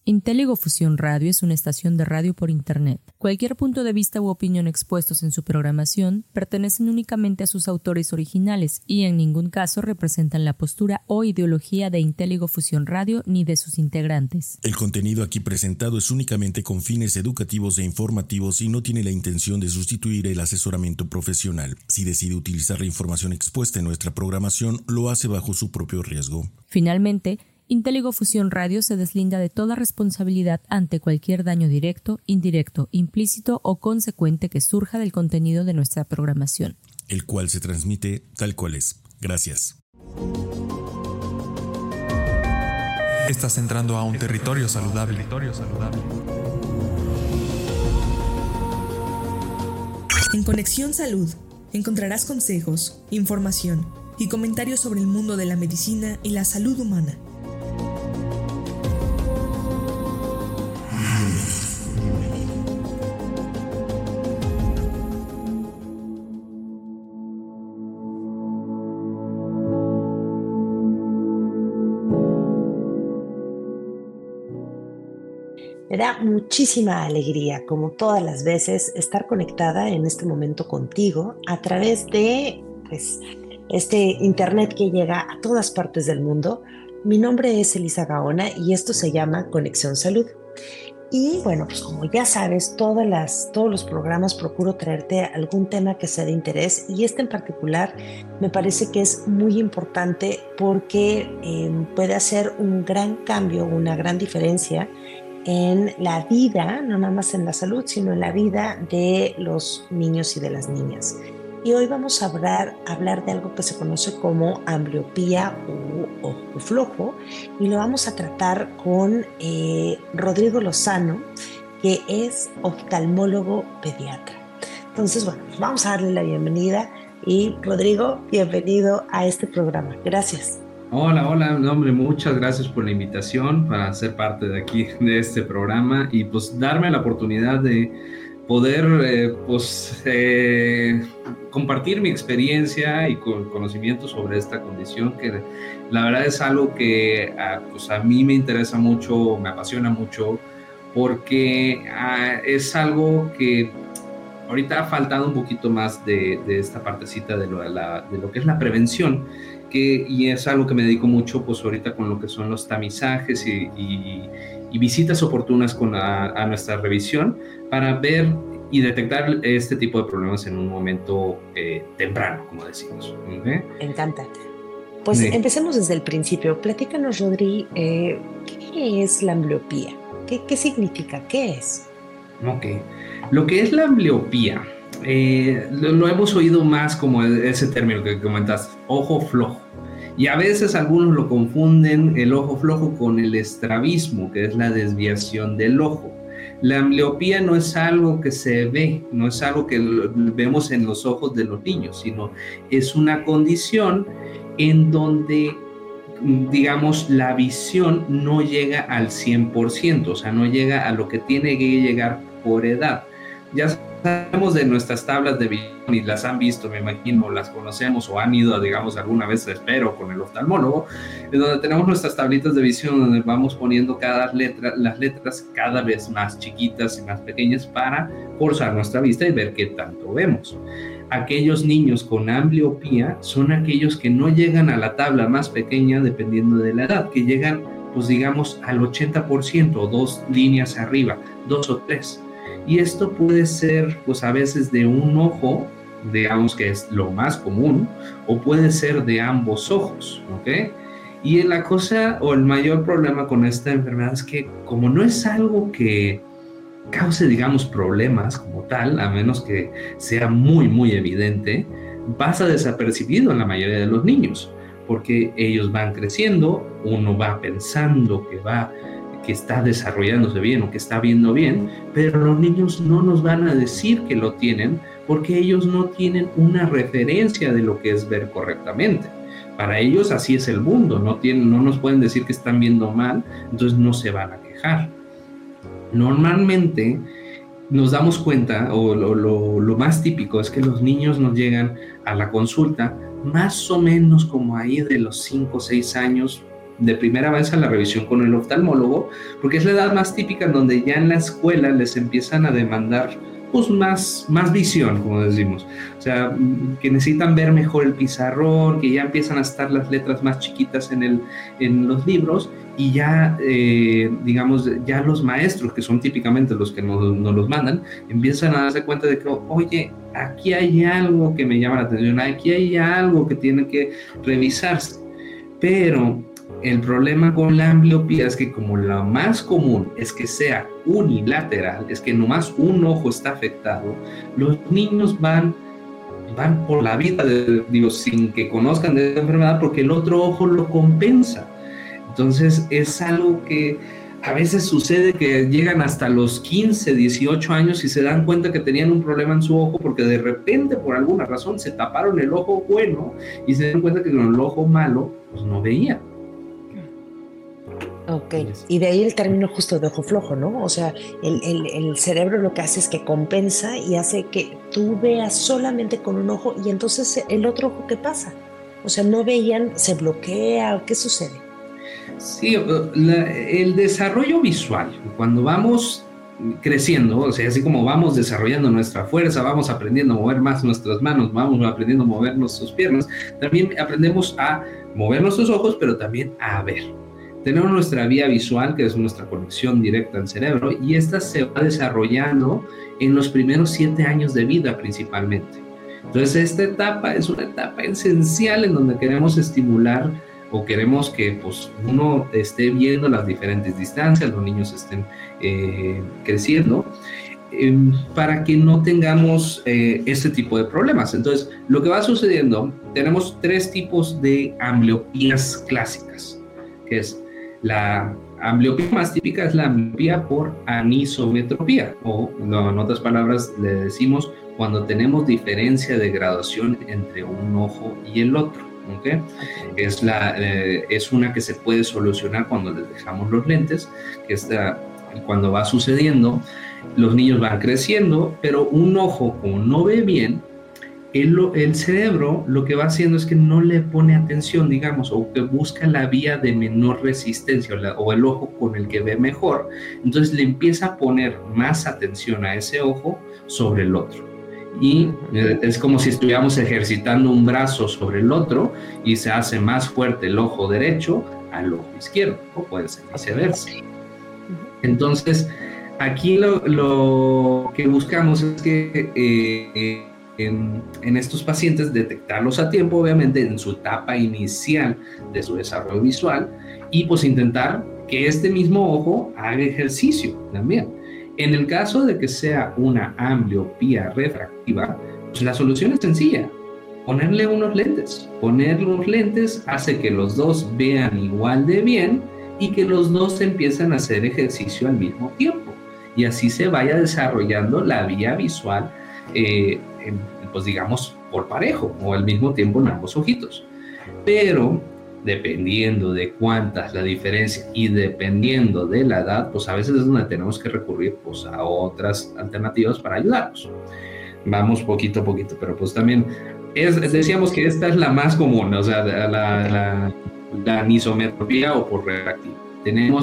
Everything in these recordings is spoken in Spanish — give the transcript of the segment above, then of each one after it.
Intéligo Fusión Radio es una estación de radio por Internet. Cualquier punto de vista u opinión expuestos en su programación pertenecen únicamente a sus autores originales y en ningún caso representan la postura o ideología de Intéligo Fusión Radio ni de sus integrantes. El contenido aquí presentado es únicamente con fines educativos e informativos y no tiene la intención de sustituir el asesoramiento profesional. Si decide utilizar la información expuesta en nuestra programación, lo hace bajo su propio riesgo. Finalmente, Intéligo Fusión Radio se deslinda de toda responsabilidad ante cualquier daño directo, indirecto, implícito o consecuente que surja del contenido de nuestra programación, el cual se transmite tal cual es. Gracias. Estás entrando a un territorio saludable. En Conexión Salud encontrarás consejos, información y comentarios sobre el mundo de la medicina y la salud humana. Me da muchísima alegría, como todas las veces, estar conectada en este momento contigo a través de este internet que llega a todas partes del mundo. Mi nombre es Elisa Gaona y esto se llama Conexión Salud. Y bueno, pues como ya sabes, todos los programas procuro traerte algún tema que sea de interés, y este en particular me parece que es muy importante porque puede hacer un gran cambio, una gran diferencia en la vida, no nada más en la salud, sino en la vida de los niños y de las niñas. Y hoy vamos a hablar de algo que se conoce como ambliopía u ojo flojo, y lo vamos a tratar con Rodrigo Lozano, que es oftalmólogo pediatra. Entonces, bueno, pues vamos a darle la bienvenida. Y Rodrigo, bienvenido a este programa. Gracias. Hola, no, hombre, muchas gracias por la invitación para ser parte de aquí, de este programa, y pues darme la oportunidad de poder compartir mi experiencia y conocimiento sobre esta condición, que la verdad es algo que a mí me interesa mucho, me apasiona mucho, porque es algo que ahorita ha faltado un poquito más de esta partecita de lo que es la prevención, y es algo que me dedico mucho pues ahorita con lo que son los tamizajes y visitas oportunas a nuestra revisión para ver y detectar este tipo de problemas en un momento temprano, como decimos. Me encanta. Pues sí. Empecemos desde el principio. Platícanos, Rodri, ¿qué es la ambliopía? ¿Qué significa? ¿Qué es? Ok. Lo que es la ambliopía, lo hemos oído más como ese término que comentaste, ojo flojo. Y a veces algunos lo confunden el ojo flojo con el estrabismo, que es la desviación del ojo. La ambliopía no es algo que se ve, no es algo que vemos en los ojos de los niños, sino es una condición en donde, digamos, la visión no llega al 100%, o sea, no llega a lo que tiene que llegar por edad. Ya sabemos de nuestras tablas de visión y las han visto, me imagino, las conocemos o han ido, digamos, alguna vez, espero, con el oftalmólogo, en donde tenemos nuestras tablitas de visión donde vamos poniendo las letras cada vez más chiquitas y más pequeñas para forzar nuestra vista y ver qué tanto vemos. Aquellos niños con ambliopía son aquellos que no llegan a la tabla más pequeña dependiendo de la edad, que llegan, pues digamos, al 80% o 2 líneas arriba, 2 o 3. Y esto puede ser, pues a veces de un ojo, digamos que es lo más común, o puede ser de ambos ojos, ¿ok? Y la cosa o el mayor problema con esta enfermedad es que como no es algo que cause, digamos, problemas como tal, a menos que sea muy, muy evidente, pasa desapercibido en la mayoría de los niños, porque ellos van creciendo, uno va pensando que está desarrollándose bien o que está viendo bien, pero los niños no nos van a decir que lo tienen porque ellos no tienen una referencia de lo que es ver correctamente. Para ellos así es el mundo, no nos pueden decir que están viendo mal, entonces no se van a quejar. Normalmente nos damos cuenta, o lo más típico es que los niños nos llegan a la consulta más o menos como ahí de los 5 o 6 años, de primera vez a la revisión con el oftalmólogo, porque es la edad más típica en donde ya en la escuela les empiezan a demandar pues más visión, como decimos. O sea, que necesitan ver mejor el pizarrón, que ya empiezan a estar las letras más chiquitas en los libros, y ya, digamos, ya los maestros, que son típicamente los que nos los mandan, empiezan a darse cuenta de que, oye, aquí hay algo que me llama la atención, aquí hay algo que tiene que revisarse. Pero el problema con la ambliopía es que como lo más común es que sea unilateral, es que nomás un ojo está afectado, los niños van por la vida, sin que conozcan de esta enfermedad, porque el otro ojo lo compensa. Entonces es algo que a veces sucede que llegan hasta los 15, 18 años y se dan cuenta que tenían un problema en su ojo porque de repente, por alguna razón, se taparon el ojo bueno y se dan cuenta que con el ojo malo, pues no veían. Ok, y de ahí el término justo de ojo flojo, ¿no? O sea, el cerebro lo que hace es que compensa y hace que tú veas solamente con un ojo, y entonces el otro ojo, ¿qué pasa? O sea, no veían, se bloquea, ¿qué sucede? Sí, el desarrollo visual, cuando vamos creciendo, o sea, así como vamos desarrollando nuestra fuerza, vamos aprendiendo a mover más nuestras manos, vamos aprendiendo a mover nuestras piernas, también aprendemos a mover nuestros ojos, pero también a ver. Tenemos nuestra vía visual, que es nuestra conexión directa al cerebro, y esta se va desarrollando en los primeros 7 años de vida principalmente. Entonces, esta etapa es una etapa esencial en donde queremos estimular o queremos que pues, uno esté viendo las diferentes distancias, los niños estén creciendo, para que no tengamos este tipo de problemas. Entonces, lo que va sucediendo, tenemos 3 tipos de ambliopías clásicas, que es la ambliopía más típica, es la ambliopía por anisometropía, o en otras palabras le decimos cuando tenemos diferencia de graduación entre un ojo y el otro. ¿Okay? Es una que se puede solucionar cuando les dejamos los lentes, que cuando va sucediendo, los niños van creciendo, pero un ojo, como no ve bien, el cerebro lo que va haciendo es que no le pone atención, digamos, o que busca la vía de menor resistencia, o el ojo con el que ve mejor, entonces le empieza a poner más atención a ese ojo sobre el otro. Y es como si estuviéramos ejercitando un brazo sobre el otro y se hace más fuerte el ojo derecho al ojo izquierdo, o puede ser viceversa. Entonces, aquí lo que buscamos es que en estos pacientes detectarlos a tiempo, obviamente en su etapa inicial de su desarrollo visual, y pues intentar que este mismo ojo haga ejercicio también. En el caso de que sea una ambliopía refractiva, pues la solución es sencilla: ponerle unos lentes. Ponerle unos lentes hace que los dos vean igual de bien y que los dos empiezan a hacer ejercicio al mismo tiempo, y así se vaya desarrollando la vía visual, pues digamos por parejo o al mismo tiempo en ambos ojitos. Pero dependiendo de cuántas la diferencia y dependiendo de la edad, pues a veces es donde tenemos que recurrir pues a otras alternativas para ayudarnos. Vamos poquito a poquito, pero pues también decíamos que esta es la más común, o sea, la anisometropía o por refractiva. Tenemos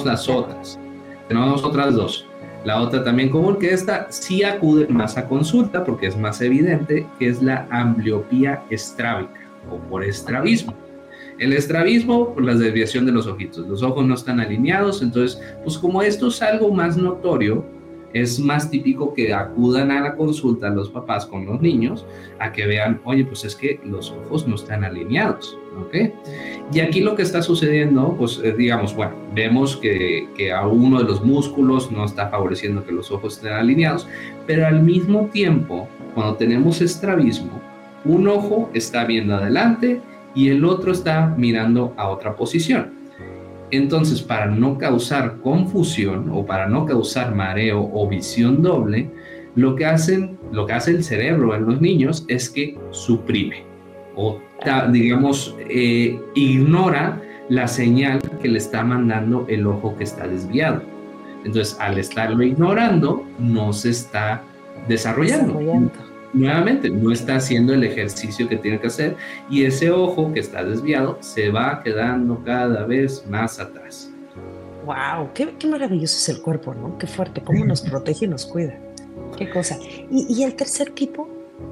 otras 2. La otra también común, que esta sí acude más a consulta porque es más evidente, que es la ambliopía estrábica o por estrabismo. El estrabismo, por la desviación de los ojitos. Los ojos no están alineados, entonces, pues como esto es algo más notorio, es más típico que acudan a la consulta los papás con los niños a que vean, oye, pues es que los ojos no están alineados, ¿ok? Y aquí lo que está sucediendo, pues digamos, bueno, vemos que a uno de los músculos no está favoreciendo que los ojos estén alineados, pero al mismo tiempo, cuando tenemos estrabismo, un ojo está viendo adelante y el otro está mirando a otra posición. Entonces, para no causar confusión o para no causar mareo o visión doble, lo que hace el cerebro en los niños es que suprime o, digamos, ignora la señal que le está mandando el ojo que está desviado. Entonces, al estarlo ignorando, no se está desarrollando. nuevamente, no está haciendo el ejercicio que tiene que hacer y ese ojo que está desviado se va quedando cada vez más atrás. ¡Wow! Qué maravilloso es el cuerpo, ¿no? Qué fuerte, cómo nos protege y nos cuida. Qué cosa. ¿Y el tercer tipo?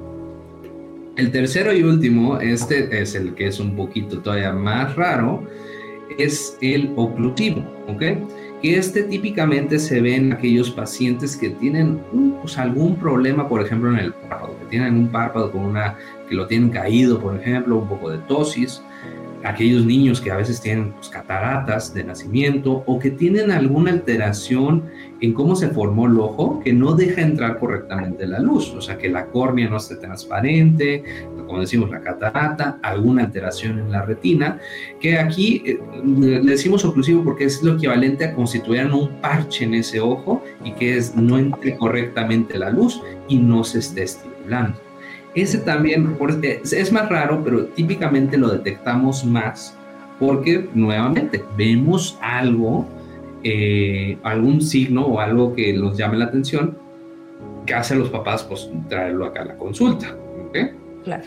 El tercero y último, este es el que es un poquito todavía más raro, es el oclusivo, ¿ok? Que típicamente se ve en aquellos pacientes que tienen pues, algún problema, por ejemplo, en el párpado, que tienen un párpado que lo tienen caído, por ejemplo, un poco de ptosis, aquellos niños que a veces tienen pues, cataratas de nacimiento o que tienen alguna alteración en cómo se formó el ojo que no deja entrar correctamente la luz, o sea que la córnea no esté transparente, como decimos la catarata, alguna alteración en la retina, que aquí le decimos oclusivo porque es lo equivalente a como si tuvieran un parche en ese ojo y que no entre correctamente la luz y no se esté estimulando. Ese también es más raro, pero típicamente lo detectamos más porque nuevamente vemos algo, algún signo o algo que nos llame la atención que hace a los papás pues traerlo acá a la consulta. ¿Okay? Claro.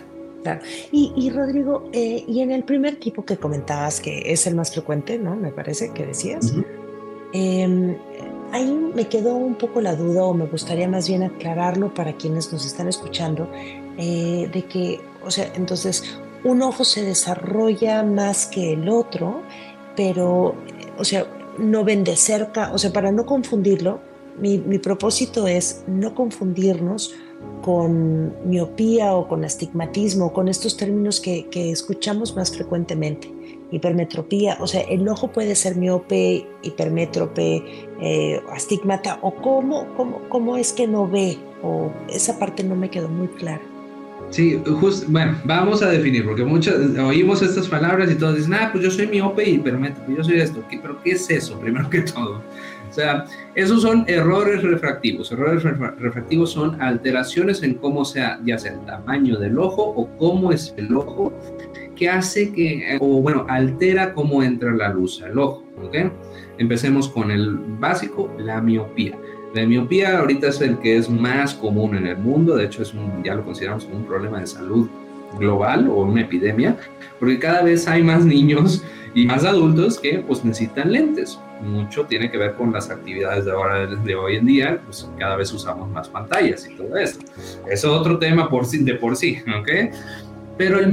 Y Rodrigo, y en el primer tipo que comentabas, que es el más frecuente, ¿no? Me parece que decías. Uh-huh. Ahí me quedó un poco la duda, o me gustaría más bien aclararlo para quienes nos están escuchando, de que, o sea, entonces un ojo se desarrolla más que el otro, pero, o sea, no ven de cerca, o sea, para no confundirlo, mi propósito es no confundirnos con miopía o con astigmatismo, con estos términos que escuchamos más frecuentemente. Hipermetropía, o sea, el ojo puede ser miope, hipermétrope, astigmata, o cómo es que no ve, o esa parte no me quedó muy clara. Sí, bueno, vamos a definir, porque oímos estas palabras y todos dicen, pues yo soy miope y hipermétrope, yo soy esto, pero ¿qué es eso? Primero que todo. O sea, esos son errores refractivos. Errores refractivos son alteraciones en cómo sea, ya sea el tamaño del ojo o cómo es el ojo, que hace altera cómo entra la luz al ojo, ¿ok? Empecemos con el básico, la miopía. La miopía ahorita es el que es más común en el mundo, de hecho ya lo consideramos como un problema de salud global o una epidemia, porque cada vez hay más niños y más adultos que pues necesitan lentes. Mucho tiene que ver con las actividades de hoy en día, pues cada vez usamos más pantallas y todo eso. Es otro tema de por sí, ¿ok? Pero el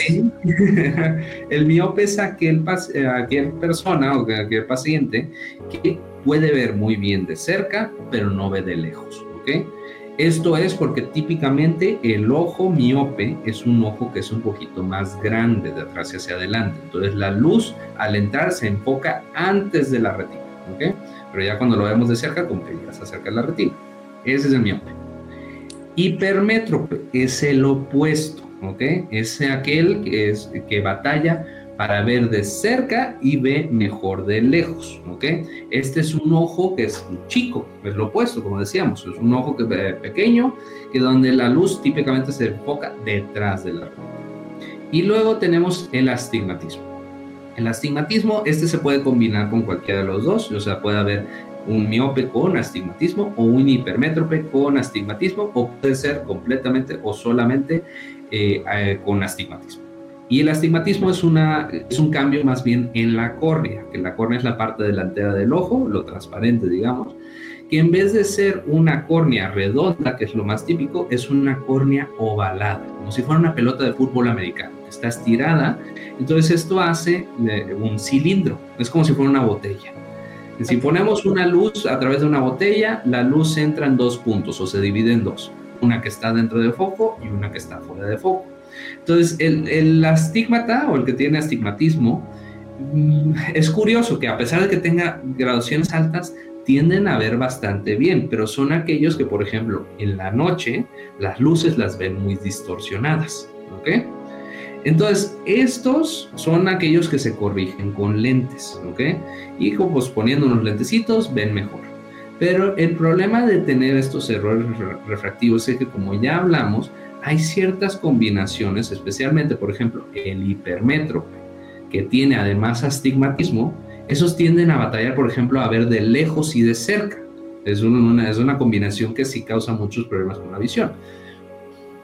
miope es aquel persona o aquel paciente que puede ver muy bien de cerca, pero no ve de lejos, ¿ok? Esto es porque típicamente el ojo miope es un ojo que es un poquito más grande de atrás hacia adelante. Entonces la luz al entrar se enfoca antes de la retina, ¿ok? Pero ya cuando lo vemos de cerca, como que ya se acerca a la retina. Ese es el miope. Hipermétrope es el opuesto, ¿ok? Es aquel que batalla para ver de cerca y ve mejor de lejos, ¿ok? Este es un ojo que es chico, es lo opuesto, como decíamos, es un ojo que ve pequeño, que donde la luz típicamente se enfoca detrás de la retina. Y luego tenemos el astigmatismo. El astigmatismo, se puede combinar con cualquiera de los dos, o sea, puede haber un miope con astigmatismo o un hipermétrope con astigmatismo, o puede ser completamente o solamente con astigmatismo. Y el astigmatismo es un cambio más bien en la córnea, que la córnea es la parte delantera del ojo, lo transparente, digamos, que en vez de ser una córnea redonda, que es lo más típico, es una córnea ovalada, como si fuera una pelota de fútbol americano, está estirada. Entonces esto hace un cilindro, es como si fuera una botella. Si ponemos una luz a través de una botella, la luz entra en dos puntos o se divide en dos, una que está dentro del foco y una que está fuera de foco. Entonces, el astigmata o el que tiene astigmatismo, es curioso que a pesar de que tenga graduaciones altas, tienden a ver bastante bien, pero son aquellos que, por ejemplo, en la noche, las luces las ven muy distorsionadas, ¿ok? Entonces, estos son aquellos que se corrigen con lentes, ¿ok? Y pues poniendo unos lentecitos, ven mejor. Pero el problema de tener estos errores refractivos es que, como ya hablamos, hay ciertas combinaciones, especialmente, por ejemplo, el hipermétrope, que tiene además astigmatismo, esos tienden a batallar, por ejemplo, a ver de lejos y de cerca. Es una combinación que sí causa muchos problemas con la visión.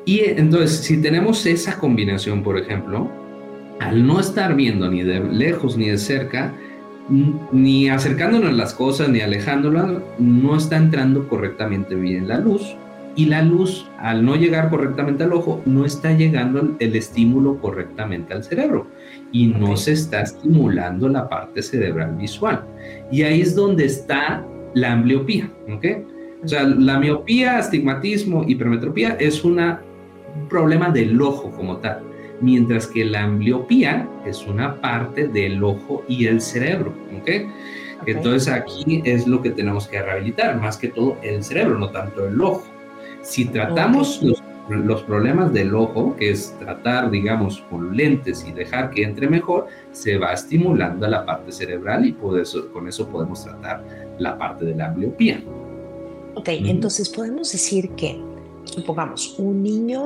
Y entonces, si tenemos esa combinación, por ejemplo, al no estar viendo ni de lejos ni de cerca, ni acercándonos a las cosas ni alejándolas, no está entrando correctamente bien la luz. Y la luz, al no llegar correctamente al ojo, no está llegando el estímulo correctamente al cerebro y no se está estimulando la parte cerebral visual. Y ahí es donde está la ambliopía, ¿ok? O sea, la miopía, astigmatismo, hipermetropía es un problema del ojo como tal, mientras que la ambliopía es una parte del ojo y el cerebro, ¿ok? Entonces aquí es lo que tenemos que rehabilitar, más que todo el cerebro, no tanto el ojo. Si tratamos los problemas del ojo, que es tratar, digamos, con lentes y dejar que entre mejor, se va estimulando a la parte cerebral y con eso podemos tratar la parte de la ambliopía. Ok, entonces podemos decir que, supongamos, un niño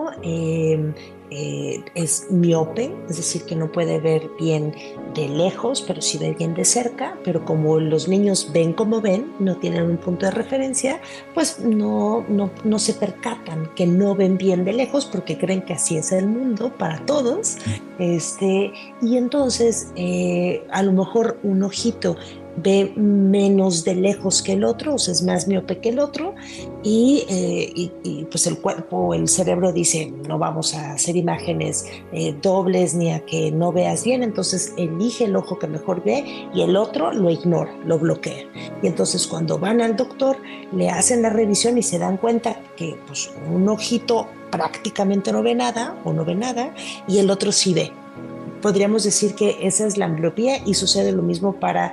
es miope, es decir, que no puede ver bien de lejos, pero sí ve bien de cerca, pero como los niños ven como ven, no tienen un punto de referencia, pues no se percatan que no ven bien de lejos porque creen que así es el mundo para todos, y entonces a lo mejor un ojito ve menos de lejos que el otro, o sea, es más miope que el otro, y pues el cuerpo, el cerebro dice, no vamos a hacer imágenes dobles ni a que no veas bien, entonces elige el ojo que mejor ve y el otro lo ignora, lo bloquea. Y entonces cuando van al doctor, le hacen la revisión y se dan cuenta que pues, un ojito prácticamente no ve nada o no ve nada y el otro sí ve. Podríamos decir que esa es la ambliopía y sucede lo mismo para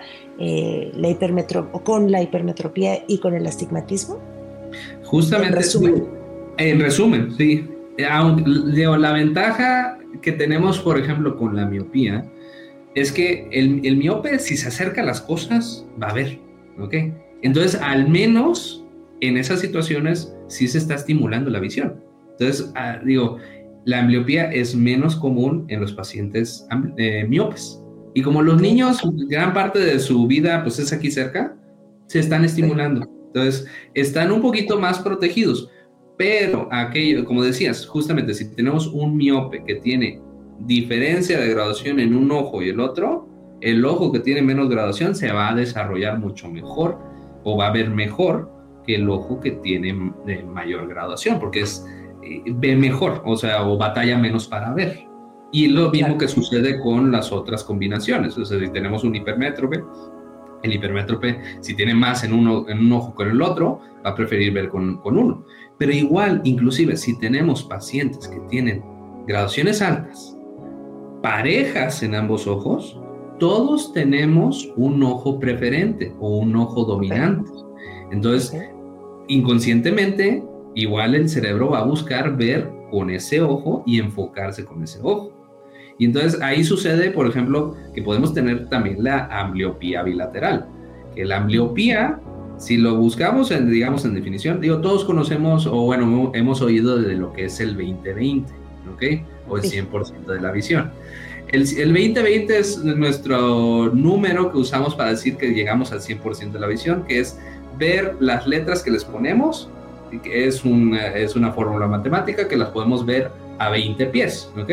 con la hipermetropía y con el astigmatismo. Justamente, en resumen, sí. La ventaja que tenemos, por ejemplo, con la miopía es que el miope, si se acerca a las cosas, va a ver, ¿ok? Entonces, al menos en esas situaciones sí se está estimulando la visión. Entonces, la ambliopía es menos común en los pacientes miopes. Y como los niños, gran parte de su vida pues es aquí cerca, se están estimulando. Entonces, están un poquito más protegidos. Pero aquello, como decías, justamente si tenemos un miope que tiene diferencia de graduación en un ojo y el otro, el ojo que tiene menos graduación se va a desarrollar mucho mejor o va a ver mejor que el ojo que tiene de mayor graduación, porque ve mejor, o batalla menos para ver. Y lo mismo que sucede con las otras combinaciones. O sea, si tenemos un hipermétrope, el hipermétrope, si tiene más en un ojo que en el otro, va a preferir ver con uno. Pero igual, inclusive, si tenemos pacientes que tienen graduaciones altas, parejas en ambos ojos, todos tenemos un ojo preferente o un ojo dominante. Entonces, inconscientemente, igual el cerebro va a buscar ver con ese ojo y enfocarse con ese ojo. Y entonces ahí sucede, por ejemplo, que podemos tener también la ambliopía bilateral. Que la ambliopía, si lo buscamos en definición, todos conocemos, o bueno, hemos oído de lo que es el 20/20, ¿ok? O el 100% de la visión. El 20/20 es nuestro número que usamos para decir que llegamos al 100% de la visión, que es ver las letras que les ponemos, que es una fórmula matemática que las podemos ver a 20 pies, ¿ok?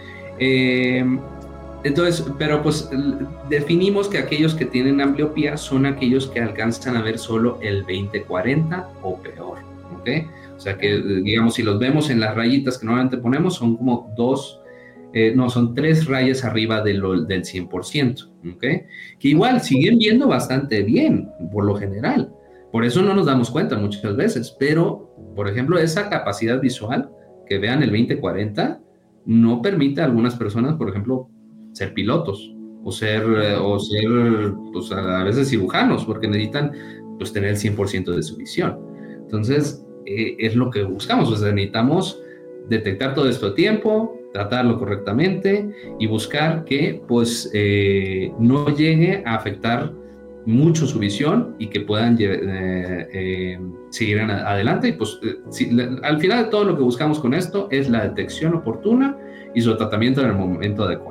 Entonces, pero pues definimos que aquellos que tienen ambliopía son aquellos que alcanzan a ver solo el 20/40 o peor, ¿ok? O sea que, digamos, si los vemos en las rayitas que normalmente ponemos, son como son 3 rayas arriba del 100%, ¿ok? Que igual siguen viendo bastante bien, por lo general. Por eso no nos damos cuenta muchas veces, pero, por ejemplo, esa capacidad visual, que vean el 20/40, no permite a algunas personas, por ejemplo, ser pilotos o ser pues, a veces cirujanos, porque necesitan pues, tener el 100% de su visión. Entonces, es lo que buscamos, necesitamos detectar todo esto a tiempo, tratarlo correctamente y buscar que pues, no llegue a afectar mucho su visión y que puedan seguir adelante. Y pues al final todo lo que buscamos con esto es la detección oportuna y su tratamiento en el momento adecuado.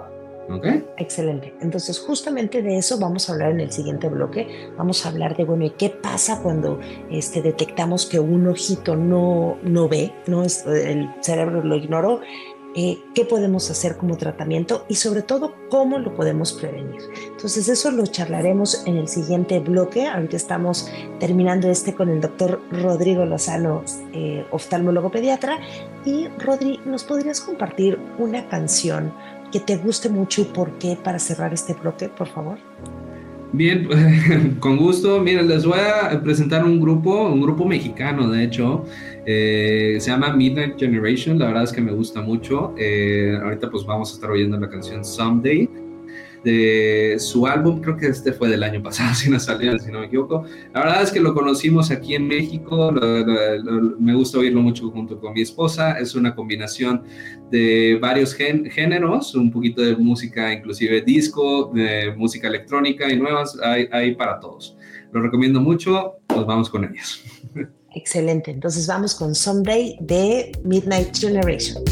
¿Ok? Excelente. Entonces, justamente de eso vamos a hablar en el siguiente bloque. Vamos a hablar de, bueno, ¿y qué pasa cuando detectamos que un ojito no ve, no es, el cerebro lo ignoró? ¿Qué podemos hacer como tratamiento y sobre todo cómo lo podemos prevenir? Entonces eso lo charlaremos en el siguiente bloque. Ahorita estamos terminando con el doctor Rodrigo Lozano, oftalmólogo pediatra. Y Rodri, ¿nos podrías compartir una canción que te guste mucho y por qué para cerrar este bloque, por favor? Bien, con gusto. Miren, les voy a presentar un grupo mexicano, de hecho, se llama Midnight Generation. La verdad es que me gusta mucho. Ahorita pues vamos a estar oyendo la canción Someday de su álbum, creo que fue del año pasado, si no me equivoco. La verdad es que lo conocimos aquí en México, me gusta oírlo mucho junto con mi esposa. Es una combinación de varios géneros, un poquito de música, inclusive disco, de música electrónica y nuevas, hay para todos. Lo recomiendo mucho, nos vamos con ellos. Excelente, entonces vamos con Someday de Midnight Generation.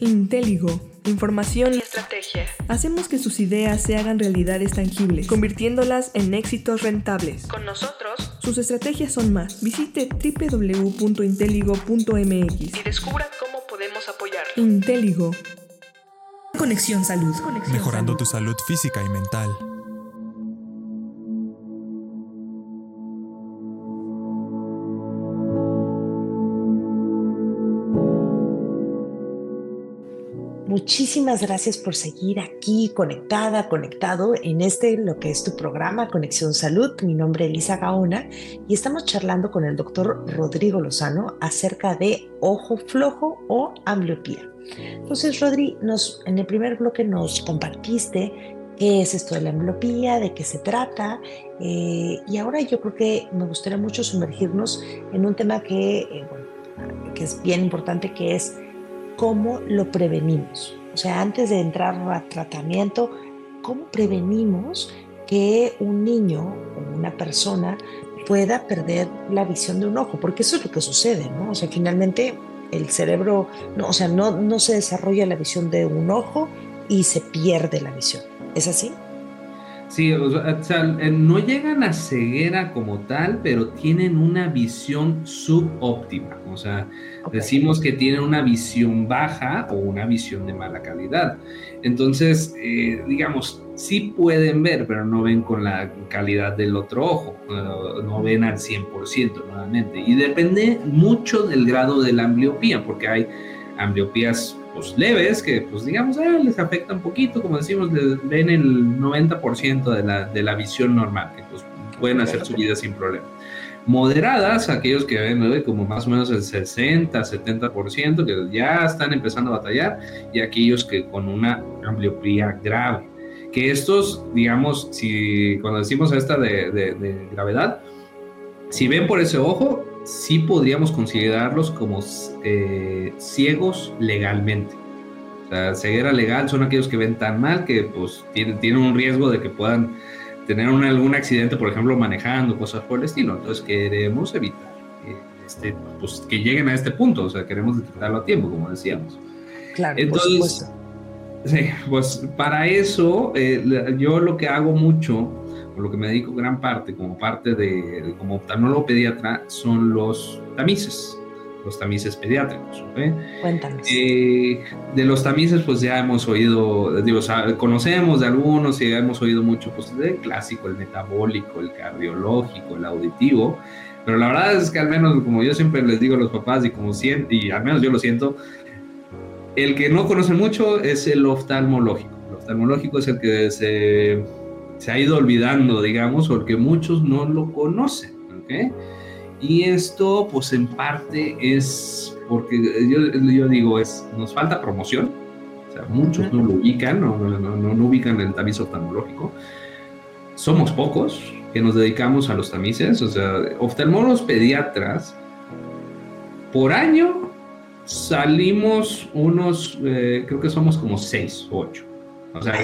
Intéligo. Información y estrategia. Hacemos que sus ideas se hagan realidades tangibles, convirtiéndolas en éxitos rentables. Con nosotros, sus estrategias son más. Visite www.inteligo.mx y descubra cómo podemos apoyar. Intéligo. Conexión Salud. Mejorando tu salud física y mental. Muchísimas gracias por seguir aquí conectado en lo que es tu programa Conexión Salud. Mi nombre es Elisa Gaona y estamos charlando con el doctor Rodrigo Lozano acerca de ojo flojo o ambliopía. Entonces, Rodri, en el primer bloque nos compartiste qué es esto de la ambliopía, de qué se trata, y ahora yo creo que me gustaría mucho sumergirnos en un tema que es bien importante, que es cómo lo prevenimos. O sea, antes de entrar a tratamiento, ¿cómo prevenimos que un niño o una persona pueda perder la visión de un ojo? Porque eso es lo que sucede, ¿no? O sea, finalmente el cerebro, no se desarrolla la visión de un ojo y se pierde la visión. ¿Es así? Sí, o sea, no llegan a ceguera como tal, pero tienen una visión subóptima. O sea, decimos que tienen una visión baja o una visión de mala calidad. Entonces, digamos, sí pueden ver, pero no ven con la calidad del otro ojo. No ven al 100% nuevamente. Y depende mucho del grado de la ambliopía, porque hay ambliopías pues leves, que pues digamos les afecta un poquito, como decimos, ven el 90% de la visión normal, que pues pueden hacer su vida sin problema. Moderadas, aquellos que ven como más o menos el 60-70%, que ya están empezando a batallar, y aquellos que con una ambliopía grave, que estos, digamos, cuando decimos esta de gravedad, si ven por ese ojo, sí podríamos considerarlos como ciegos legalmente. O sea, ceguera legal son aquellos que ven tan mal que pues tienen un riesgo de que puedan tener algún accidente, por ejemplo, manejando, cosas por el estilo. Entonces queremos evitar pues, que lleguen a este punto. O sea, queremos detectarlo a tiempo, como decíamos. Claro, entonces, por supuesto. Sí, pues para eso yo lo que hago mucho, o lo que me dedico gran parte, como oftalmólogo pediatra, son los tamices pediátricos. ¿Okay? Cuéntanos. De los tamices, pues ya hemos oído, conocemos de algunos y hemos oído mucho, pues del clásico, el metabólico, el cardiológico, el auditivo, pero la verdad es que al menos, como yo siempre les digo a los papás y al menos yo lo siento, el que no conoce mucho es el oftalmológico. El oftalmológico es el que se ha ido olvidando, digamos, porque muchos no lo conocen, ¿ok? Y esto, pues en parte es porque yo digo, nos falta promoción. O sea, muchos no lo ubican, no ubican el tamiz oftalmológico. Somos pocos que nos dedicamos a los tamices. O sea, oftalmólogos pediatras, por año salimos unos, creo que somos como 6 o 8. O sea,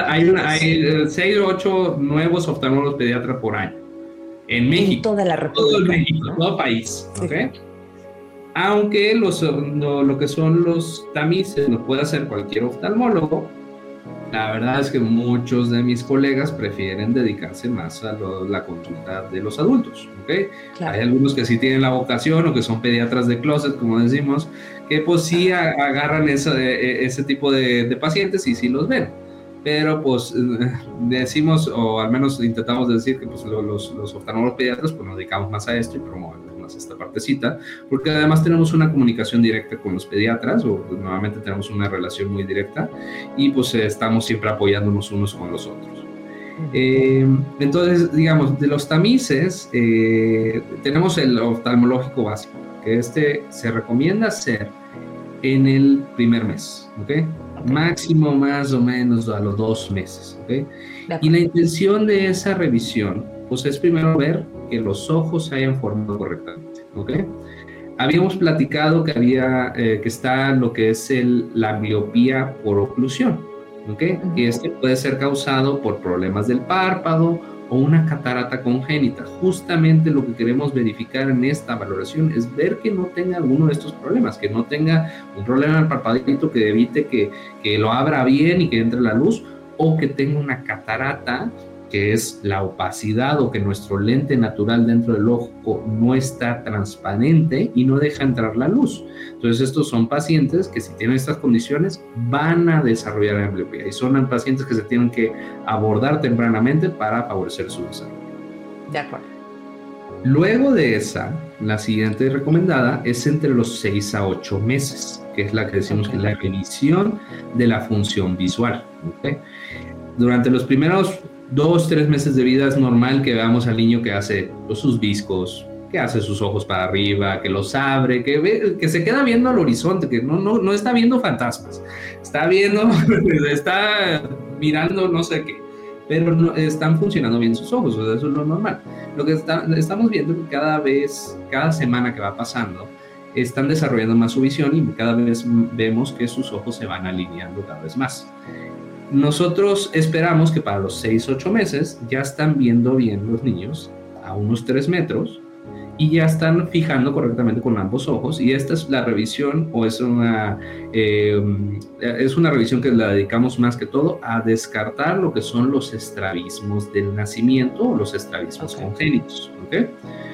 hay 6 o 8 nuevos oftalmólogos pediatras por año. En México. En toda la República. Todo México, ¿no? Todo país. Sí. ¿Okay? Aunque lo que son los tamices lo puede hacer cualquier oftalmólogo, la verdad es que muchos de mis colegas prefieren dedicarse más a la consulta de los adultos. ¿Okay? Claro. Hay algunos que sí tienen la vocación o que son pediatras de closet, como decimos, que pues sí agarran ese tipo de pacientes y sí los ven. Pero pues decimos, o al menos intentamos decir que pues, los oftalmólogos pediatras pues nos dedicamos más a esto y promovemos más esta partecita, porque además tenemos una comunicación directa con los pediatras, o pues, nuevamente tenemos una relación muy directa, y pues estamos siempre apoyándonos unos con los otros. Entonces, digamos, de los tamices, tenemos el oftalmológico básico, que se recomienda hacer en el primer mes, ¿ok? Máximo más o menos a los 2 meses, ¿ok? Y la intención de esa revisión, pues es primero ver que los ojos se hayan formado correctamente, ¿ok? Habíamos platicado que que está lo que es la miopía por oclusión, ¿ok? Que puede ser causado por problemas del párpado o una catarata congénita. Justamente lo que queremos verificar en esta valoración es ver que no tenga alguno de estos problemas, que no tenga un problema en el parpadeito que evite que lo abra bien y que entre la luz, o que tenga una catarata, que es la opacidad o que nuestro lente natural dentro del ojo no está transparente y no deja entrar la luz. Entonces estos son pacientes que si tienen estas condiciones van a desarrollar ambliopía y son pacientes que se tienen que abordar tempranamente para favorecer su desarrollo. De acuerdo. Luego de esa, la siguiente recomendada es entre los 6 a 8 meses, que es la que decimos que es la revisión de la función visual. ¿Okay? Durante los primeros 2-3 meses de vida es normal que veamos al niño que hace sus viscos, que hace sus ojos para arriba, que los abre, que se queda viendo al horizonte, que no está viendo fantasmas, está mirando no sé qué, pero no, están funcionando bien sus ojos, o sea, eso es lo normal. Lo que estamos viendo es que cada semana que va pasando, están desarrollando más su visión y cada vez vemos que sus ojos se van alineando cada vez más. Nosotros esperamos que para los 6-8 meses ya están viendo bien los niños a unos 3 metros y ya están fijando correctamente con ambos ojos, y esta es la revisión, o es una revisión que la dedicamos más que todo a descartar lo que son los estrabismos del nacimiento o los estrabismos congénitos. ¿Okay?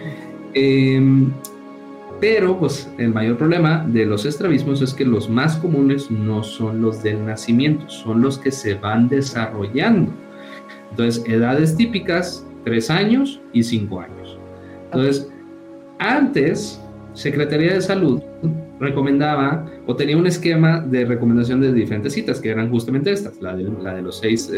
Pero pues el mayor problema de los estrabismos es que los más comunes no son los del nacimiento, son los que se van desarrollando. Entonces, edades típicas, 3 años y 5 años. Entonces, antes, Secretaría de Salud recomendaba o tenía un esquema de recomendación de diferentes citas, que eran justamente estas, la de los 6,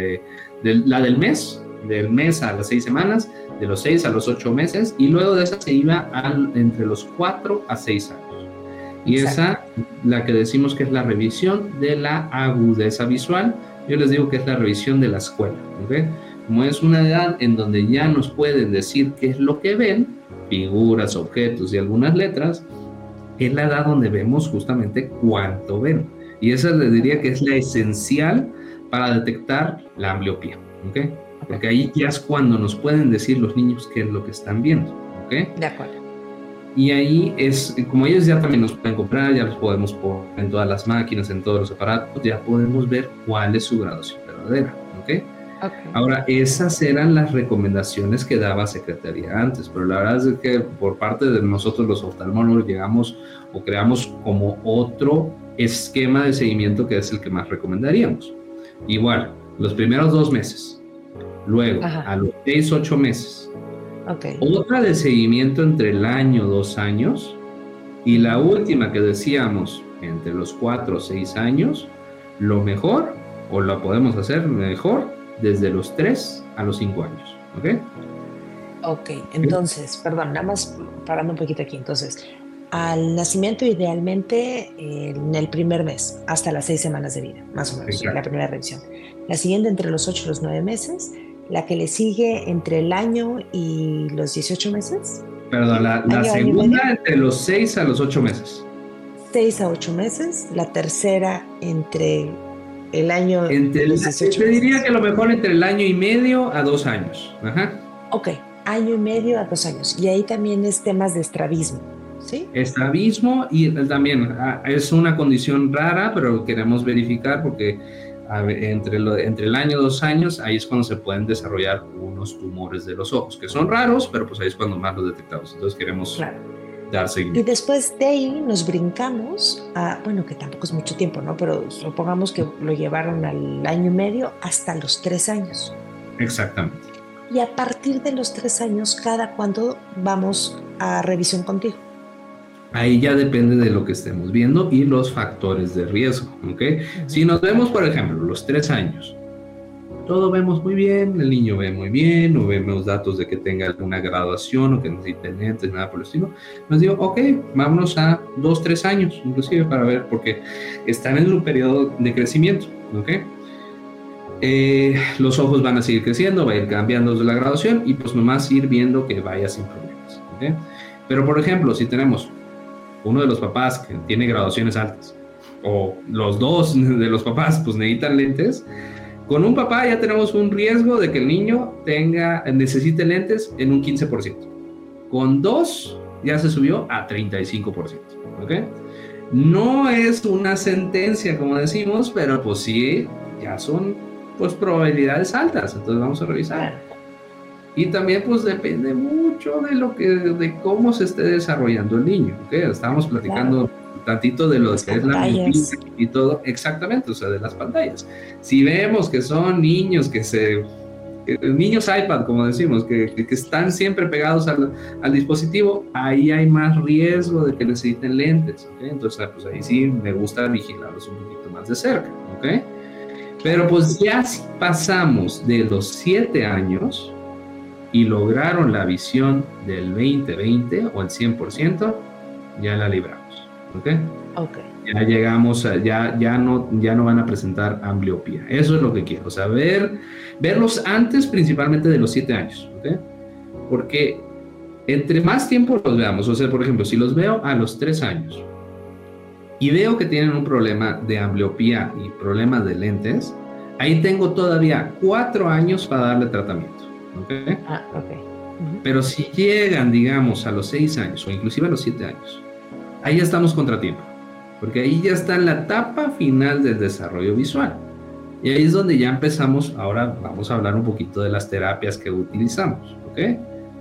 la del mes a las 6 semanas, de los 6 a los 8 meses, y luego de esa se iba entre los 4 a 6 años. Y esa, la que decimos que es la revisión de la agudeza visual, yo les digo que es la revisión de la escuela. ¿Okay? Como es una edad en donde ya nos pueden decir qué es lo que ven, figuras, objetos y algunas letras, es la edad donde vemos justamente cuánto ven. Y esa les diría que es la esencial para detectar la ambliopía. ¿Okay? Porque ahí ya es cuando nos pueden decir los niños qué es lo que están viendo. ¿Okay? De acuerdo. Y ahí es, como ellos ya también nos pueden comprar, ya los podemos poner en todas las máquinas, en todos los aparatos, ya podemos ver cuál es su graduación verdadera. ¿Okay? Ahora, esas eran las recomendaciones que daba Secretaría antes, pero la verdad es que por parte de nosotros los oftalmólogos llegamos o creamos como otro esquema de seguimiento que es el que más recomendaríamos. Igual, los primeros 2 meses, luego a los 6-8 meses, otra de seguimiento entre el año, 2 años, y la última que decíamos entre los 4 o 6 años, lo mejor, o lo podemos hacer mejor, desde los 3 a los 5 años. Ok, entonces, perdón, nada más parando un poquito aquí. Entonces, al nacimiento idealmente en el primer mes, hasta las 6 semanas de vida, más o menos. Exacto. La primera revisión. La siguiente entre los 8 y los 9 meses. La que le sigue entre el año y los 18 meses. Perdón, la segunda entre los 6 a los 8 meses. 6 a 8 meses. La tercera entre el año y los 18 meses. Te diría que lo mejor entre el año y medio a 2 años. Ok, año y medio a 2 años. Y ahí también es temas de estrabismo, ¿sí? Estrabismo, y también es una condición rara, pero queremos verificar porque entre el año y 2 años, ahí es cuando se pueden desarrollar unos tumores de los ojos, que son raros, pero pues ahí es cuando más los detectamos. Entonces queremos dar seguimiento. Y después de ahí nos brincamos a, bueno, que tampoco es mucho tiempo, ¿no? Pero supongamos que lo llevaron al año y medio hasta los 3 años. Exactamente. Y a partir de los 3 años, ¿cada cuándo vamos a revisión contigo? Ahí ya depende de lo que estemos viendo y los factores de riesgo, ¿ok? Si nos vemos, por ejemplo, los 3 años, todo vemos muy bien, el niño ve muy bien, no vemos datos de que tenga alguna graduación o que necesite lentes, nada por el estilo, nos digo, ok, vámonos a 2-3 años, inclusive para ver, porque están en un periodo de crecimiento, ¿ok? Los ojos van a seguir creciendo, va a ir cambiando de la graduación y pues nomás ir viendo que vaya sin problemas, ¿ok? Pero por ejemplo, si tenemos uno de los papás que tiene graduaciones altas o los dos de los papás pues necesitan lentes, Con un papá ya tenemos un riesgo de que el niño necesite lentes en un 15%. Con 2 ya se subió a 35%. ¿Ok? No es una sentencia, como decimos, pero pues sí, ya son pues probabilidades altas. Entonces vamos a revisar. Y también pues depende mucho de cómo se esté desarrollando el niño. ¿Okay? Estábamos platicando tantito de lo que es la miopía y todo, exactamente, o sea, de las pantallas. Si vemos que son niños niños iPad, como decimos, que están siempre pegados al dispositivo, ahí hay más riesgo de que necesiten lentes, ¿okay? Entonces, pues ahí sí me gusta vigilarlos un poquito más de cerca, ¿ok? Pero pues ya si pasamos de los 7 años y lograron la visión del 20/20 o el 100%, ya la libramos, ¿ok? Ya llegamos ya no van a presentar ambliopía. Eso es lo que quiero, o sea, verlos antes principalmente de los 7 años, ¿ok? Porque entre más tiempo los veamos, o sea, por ejemplo, si los veo a los 3 años y veo que tienen un problema de ambliopía y problemas de lentes, ahí tengo todavía 4 años para darle tratamiento, ¿ok? Pero si llegan, digamos, a los 6 años o inclusive a los 7 años, ahí ya estamos contratiempo, porque ahí ya está en la etapa final del desarrollo visual. Y ahí es donde ya empezamos, ahora vamos a hablar un poquito de las terapias que utilizamos, ¿ok?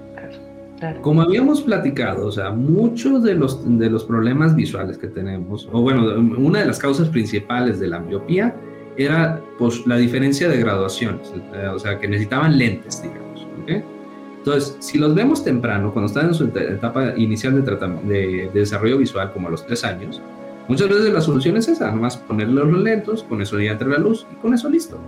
Claro. Como habíamos platicado, o sea, muchos de los problemas visuales que tenemos, o bueno, una de las causas principales de la ambliopía era pues la diferencia de graduaciones, o sea, que necesitaban lentes, digamos, ¿ok? Entonces, si los vemos temprano, cuando están en su etapa inicial de desarrollo visual, como a los 3 años, muchas veces la solución es esa, nomás ponerle los lentes, con eso ya entra la luz y con eso listo.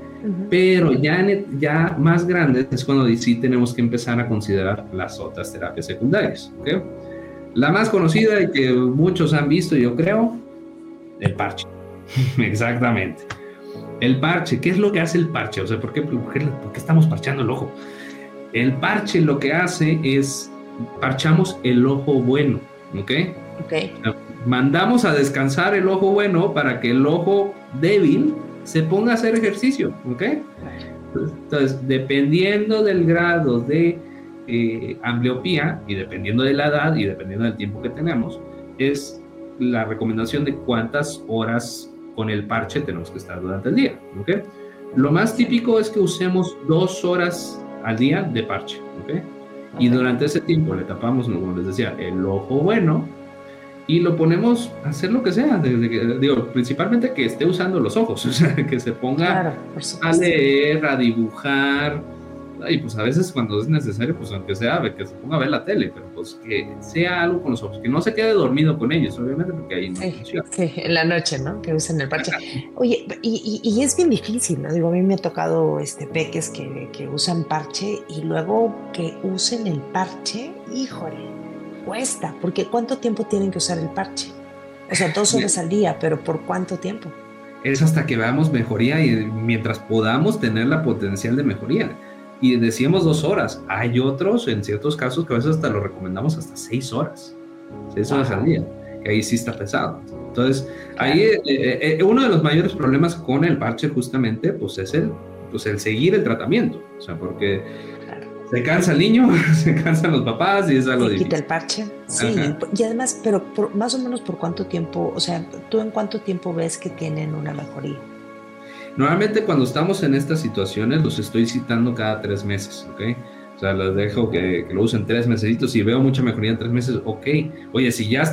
Pero ya más grandes es cuando sí tenemos que empezar a considerar las otras terapias secundarias, ¿okay? La más conocida y que muchos han visto, yo creo, el parche. Exactamente. El parche, ¿qué es lo que hace el parche? O sea, ¿por qué estamos parcheando el ojo? El parche lo que hace es parchamos el ojo bueno, ¿ok? Mandamos a descansar el ojo bueno para que el ojo débil se ponga a hacer ejercicio, ¿ok? Entonces, dependiendo del grado de ambliopía y dependiendo de la edad y dependiendo del tiempo que tenemos, es la recomendación de cuántas horas con el parche tenemos que estar durante el día, ¿ok? Lo más típico es que usemos 2 horas al día de parche, ¿ok? Y durante ese tiempo le tapamos, como les decía, el ojo bueno y lo ponemos a hacer lo que sea, principalmente que esté usando los ojos, o sea, que se ponga a leer, a dibujar, y pues a veces cuando es necesario, pues aunque sea, que se ponga a ver la tele, pero pues que sea algo con los ojos, que no se quede dormido con ellos, obviamente, porque ahí no funciona. Sí, en la noche, ¿no? Que usen el parche. Oye, y es bien difícil, ¿no? Digo, a mí me ha tocado peques que usan parche y luego que usen el parche, híjole, cuesta, porque ¿cuánto tiempo tienen que usar el parche? O sea, 2 horas al día, pero ¿por cuánto tiempo? Es hasta que veamos mejoría y mientras podamos tener la potencial de mejoría. Y decíamos 2 horas. Hay otros, en ciertos casos, que a veces hasta lo recomendamos hasta 6 horas. 6 horas al día. Que ahí sí está pesado. Entonces, ahí uno de los mayores problemas con el parche justamente, pues es el seguir el tratamiento. O sea, porque se cansa el niño, se cansan los papás y es algo difícil. Quita el parche. Sí, y además, pero más o menos por cuánto tiempo, o sea, ¿tú en cuánto tiempo ves que tienen una mejoría? Normalmente cuando estamos en estas situaciones los estoy citando cada 3 meses, ¿ok? O sea, les dejo que lo usen 3 mesecitos y veo mucha mejoría en 3 meses, ok. Oye, si ya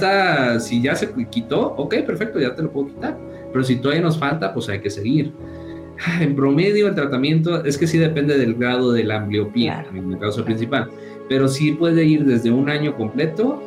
se quitó, ok, perfecto, ya te lo puedo quitar. Pero si todavía nos falta, pues hay que seguir. En promedio el tratamiento es que sí depende del grado de la ambliopía, en el caso principal. Pero sí puede ir desde 1 año completo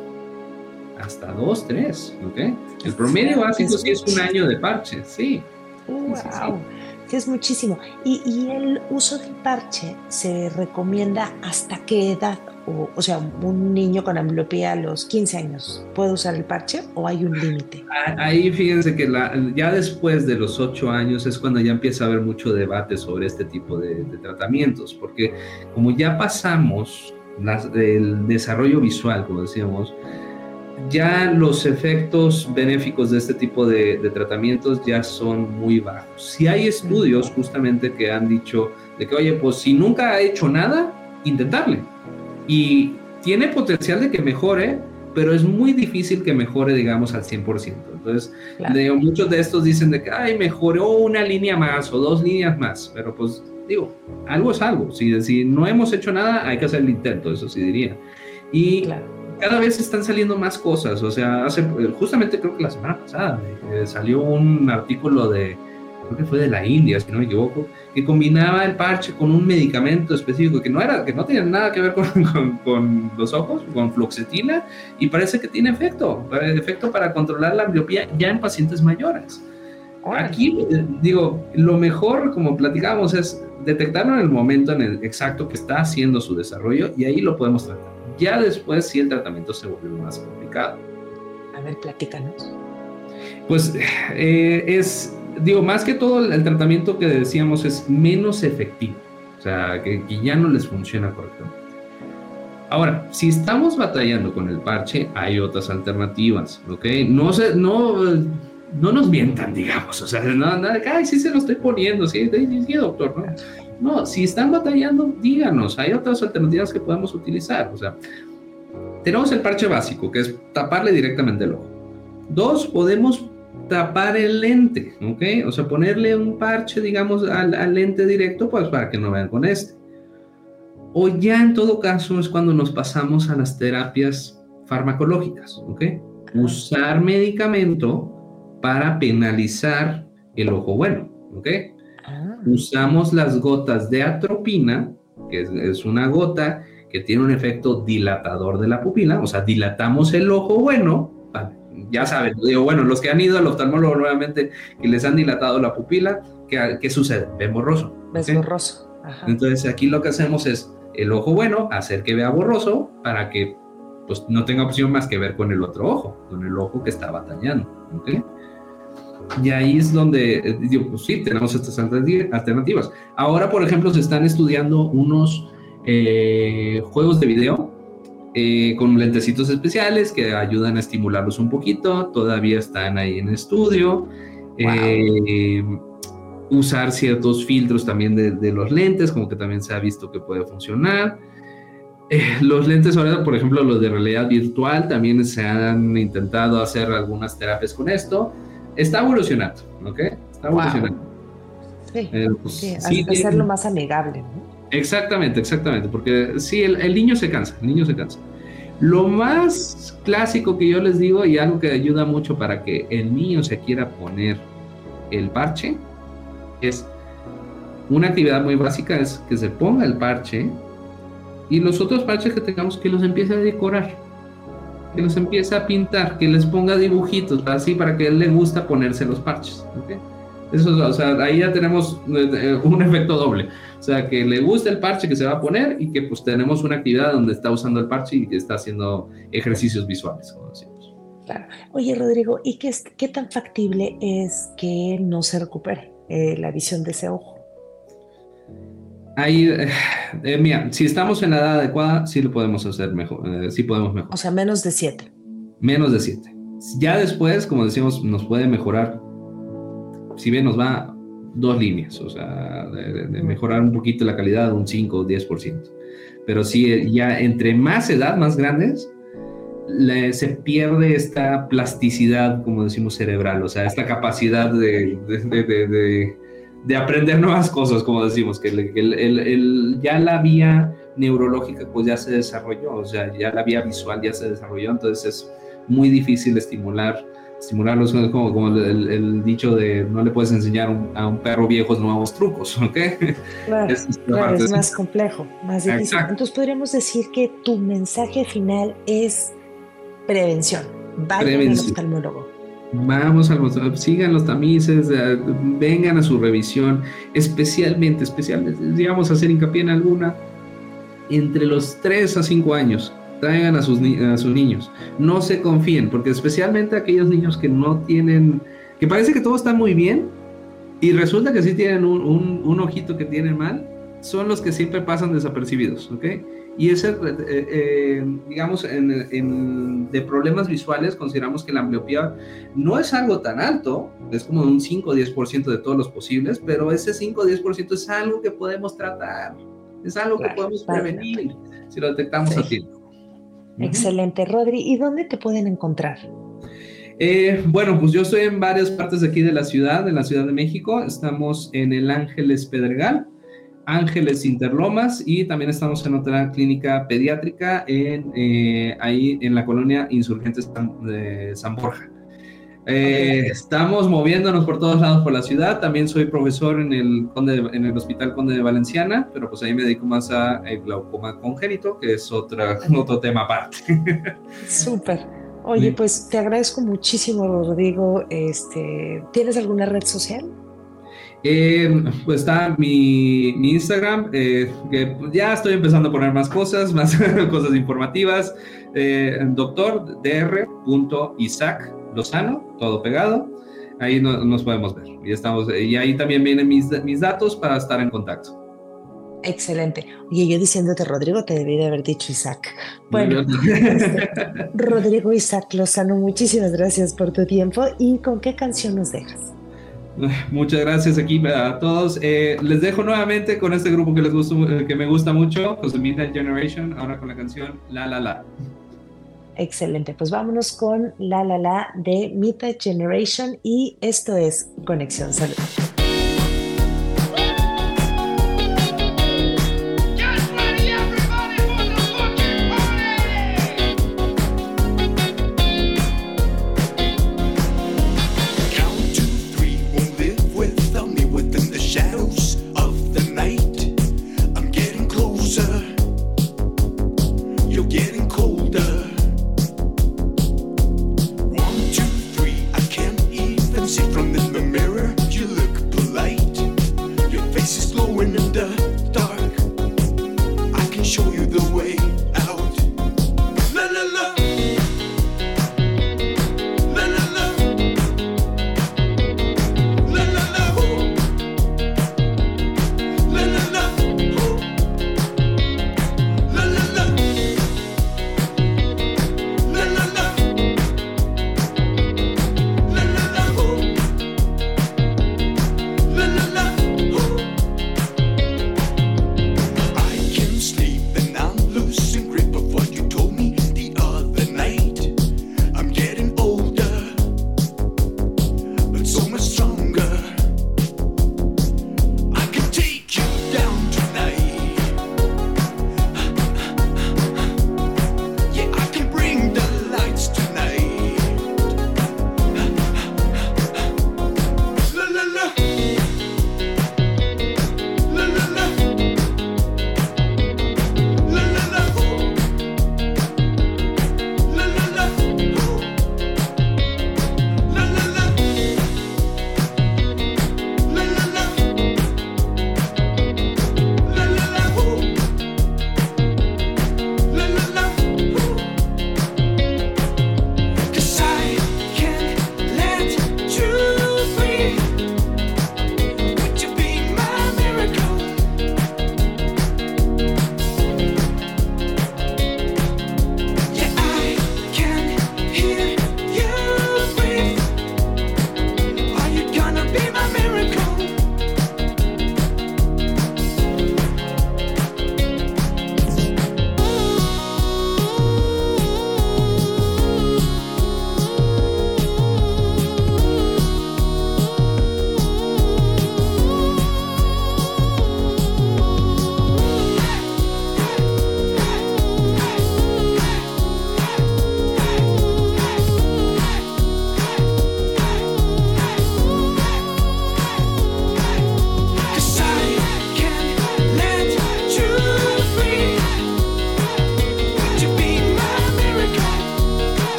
hasta 2, 3, ¿ok? El promedio básico sí es 1 año de parche, sí. Wow. Sí, es muchísimo. ¿Y el uso del parche se recomienda hasta qué edad? O sea, un niño con ambliopía a los 15 años, ¿puede usar el parche o hay un límite? Ahí fíjense que ya después de los 8 años es cuando ya empieza a haber mucho debate sobre este tipo de tratamientos, porque como ya pasamos el desarrollo visual, como decíamos, ya los efectos benéficos de este tipo de tratamientos ya son muy bajos. Sí hay estudios justamente que han dicho de que, oye, pues si nunca ha hecho nada, intentarle. Y tiene potencial de que mejore, pero es muy difícil que mejore, digamos, al 100%. Entonces, claro, muchos de estos dicen de que, ay, mejoró una línea más o 2 líneas más, pero pues, digo, algo es algo. Si no hemos hecho nada, hay que hacer el intento, eso sí diría. Y claro, cada vez están saliendo más cosas, o sea, justamente creo que la semana pasada salió un artículo creo que fue de la India, si no me equivoco, que combinaba el parche con un medicamento específico que no tenía nada que ver con los ojos, con fluoxetina, y parece que tiene efecto para controlar la ambliopía ya en pacientes mayores. Aquí, digo, lo mejor, como platicábamos, es detectarlo en el momento exacto que está haciendo su desarrollo, y ahí lo podemos tratar. Ya después, sí, el tratamiento se vuelve más complicado. A ver, platícanos. Pues digo, más que todo el tratamiento que decíamos es menos efectivo, o sea, que ya no les funciona correctamente. Ahora, si estamos batallando con el parche, hay otras alternativas, ¿ok? No nos mientan, digamos, o sea, nada de que, ay, sí se lo estoy poniendo, sí, doctor, ¿no? No, si están batallando, díganos, hay otras alternativas que podemos utilizar, o sea, tenemos el parche básico, que es taparle directamente el ojo. 2, podemos tapar el lente, ¿ok? O sea, ponerle un parche, digamos, al lente directo, pues para que no vean con este. O ya en todo caso es cuando nos pasamos a las terapias farmacológicas, ¿ok? Usar medicamento para penalizar el ojo bueno, ¿ok? Usamos las gotas de atropina, que es una gota que tiene un efecto dilatador de la pupila, o sea, dilatamos el ojo bueno. Ya saben, digo, bueno, los que han ido al oftalmólogo nuevamente y les han dilatado la pupila, ¿qué sucede? Ven borroso. Ves borroso. Ajá. Entonces aquí lo que hacemos es el ojo bueno, hacer que vea borroso para que pues, no tenga opción más que ver con el otro ojo, con el ojo que está batallando. ¿Okay? Y ahí es donde, digo, pues sí, tenemos estas alternativas. Ahora, por ejemplo, se están estudiando unos juegos de video con lentecitos especiales que ayudan a estimularlos un poquito, todavía están ahí en estudio. Wow. Usar ciertos filtros también de los lentes, como que también se ha visto que puede funcionar. Los lentes ahora, por ejemplo, los de realidad virtual, también se han intentado hacer algunas terapias con esto. Está evolucionando, ¿ok? Está evolucionando. Sí, pues, sí, hacerlo más amigable, ¿no? Exactamente, porque sí, el niño se cansa, Lo más clásico que yo les digo y algo que ayuda mucho para que el niño se quiera poner el parche es una actividad muy básica, es que se ponga el parche y los otros parches que tengamos que los empiece a decorar, que los empiece a pintar, que les ponga dibujitos, así para que a él le gusta ponerse los parches, ¿okay? Eso, o sea, ahí ya tenemos un efecto doble. O sea, que le gusta el parche que se va a poner y que pues tenemos una actividad donde está usando el parche y que está haciendo ejercicios visuales, como decimos. Claro. Oye, Rodrigo, ¿y qué tan factible es que no se recupere la visión de ese ojo? Ahí, mira, si estamos en la edad adecuada, sí lo podemos hacer mejor, sí podemos mejorar. O sea, menos de 7. Menos de 7. Ya después, como decimos, nos puede mejorar, si bien nos va 2 líneas, o sea, de mejorar un poquito la calidad, un 5 o 10%. Pero sí, ya entre más edad, más grandes, se pierde esta plasticidad, como decimos, cerebral, o sea, esta capacidad de aprender nuevas cosas, como decimos, que ya la vía neurológica pues ya se desarrolló, o sea, ya la vía visual ya se desarrolló, entonces es muy difícil estimularlos, como el dicho de no le puedes enseñar a un perro viejos nuevos trucos, ¿ok? Claro, es más complejo, más difícil. Exacto. Entonces podríamos decir que tu mensaje final es prevención. Vayan al oftalmólogo. Vamos sigan los tamices, vengan a su revisión, especialmente, digamos, hacer hincapié en alguna, entre los 3 a 5 años. Traigan a sus niños, no se confíen, porque especialmente aquellos niños que no tienen, que parece que todo está muy bien y resulta que sí tienen un ojito que tienen mal, son los que siempre pasan desapercibidos, ¿ok? Y ese, digamos, de problemas visuales, consideramos que la ambliopía no es algo tan alto, es como un 5 o 10% de todos los posibles, pero ese 5 o 10% es algo que podemos tratar, es algo que podemos prevenir si lo detectamos a tiempo. Excelente, Rodri. ¿Y dónde te pueden encontrar? Bueno, pues yo estoy en varias partes de aquí de la Ciudad de México. Estamos en el Ángeles Pedregal, Ángeles Interlomas, y también estamos en otra clínica pediátrica ahí en la colonia Insurgentes de San Borja. Estamos moviéndonos por todos lados por la ciudad. También soy profesor en el Hospital Conde de Valenciana, pero pues ahí me dedico más a el glaucoma congénito, que es otro tema aparte. Súper. Oye, pues te agradezco muchísimo, Rodrigo. ¿Tienes alguna red social? Pues está mi Instagram, que ya estoy empezando a poner más cosas informativas. Dr. Dr.Isaac Lozano, todo pegado. Ahí nos podemos ver. Y ahí también vienen mis datos para estar en contacto. Excelente. Oye, yo diciéndote Rodrigo, te debí de haber dicho Isaac. Bueno, Rodrigo Isaac Lozano, muchísimas gracias por tu tiempo. ¿Y con qué canción nos dejas? Muchas gracias aquí a todos. Les dejo nuevamente con este grupo que me gusta mucho, pues The Midnight Generation, ahora con la canción La La La. Excelente, pues vámonos con La La La de Midnight Generation, y esto es Conexión Salud. See from in the mirror, you look